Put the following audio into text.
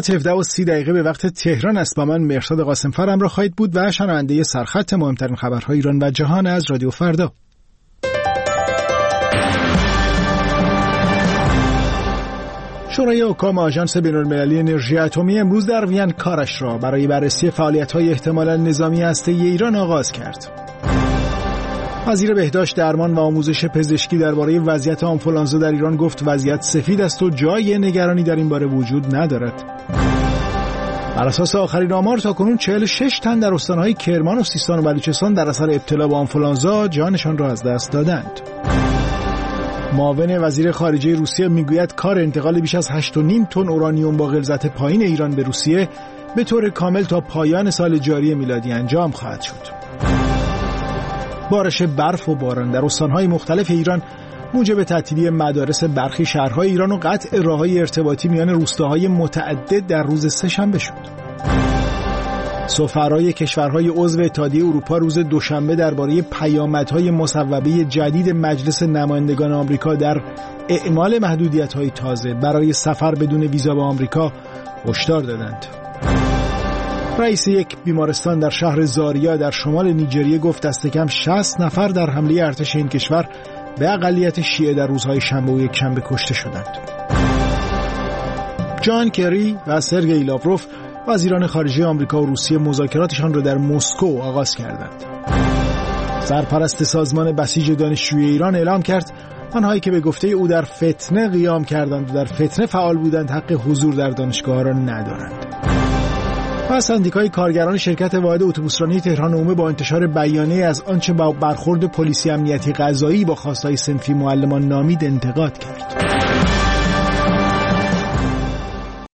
17:30 به وقت تهران است. با من مرشد قاسمفر همراه خواهید بود و شنونده سرخط مهمترین خبرهای ایران و جهان از رادیو فردا. شورای حکام آژانس بین‌المللی انرژی اتمی امروز در وین کارش را برای بررسی فعالیت‌های احتمالاً نظامی هسته‌ای ایران آغاز کرد. وزیر بهداشت، درمان و آموزش پزشکی درباره وضعیت آنفولانزا در ایران گفت وضعیت سفید است و جای نگرانی در این باره وجود ندارد. بر اساس آخرین آمار تاکنون 46 تن در استان‌های کرمان و سیستان و بلوچستان در اثر ابتلا به آنفولانزا جانشان را از دست دادند. معاون وزیر خارجه روسیه میگوید کار انتقال بیش از 8.5 تن اورانیوم با غلظت پایین ایران به روسیه به طور کامل تا پایان سال جاری میلادی انجام خواهد شد. بارش برف و باران در استان‌های مختلف ایران موجب تعطیلی مدارس برخی شهرهای ایران و قطع راه‌های ارتباطی میان روستاهای متعدد در روز سه‌شنبه شد. سفرای کشورهای عضو اتحادیه اروپا روز دوشنبه درباره پیامدهای مصوبه جدید مجلس نمایندگان آمریکا در اعمال محدودیت‌های تازه برای سفر بدون ویزا به آمریکا هشدار دادند. رئیس یک بیمارستان در شهر زاریا در شمال نیجریه گفت دست کم 60 نفر در حمله ارتش این کشور به اقلیت شیعه در روزهای شنبه و یکشنبه کشته شدند. جان کری و سرگئی لاوروف وزیران خارجه آمریکا و روسیه مذاکراتشان را در مسکو آغاز کردند. سرپرست سازمان بسیج دانشجویی ایران اعلام کرد آنهایی که به گفته او در فتنه قیام کردند و در فتنه فعال بودند حق حضور در دانشگاه را ندارند. و سندیکای کارگران شرکت واحد اتوبوسرانی تهران عمومی با انتشار بیانیه از آنچه با برخورد پلیسی امنیتی قضایی با خواستهای صنفی معلمان نامید انتقاد کرد.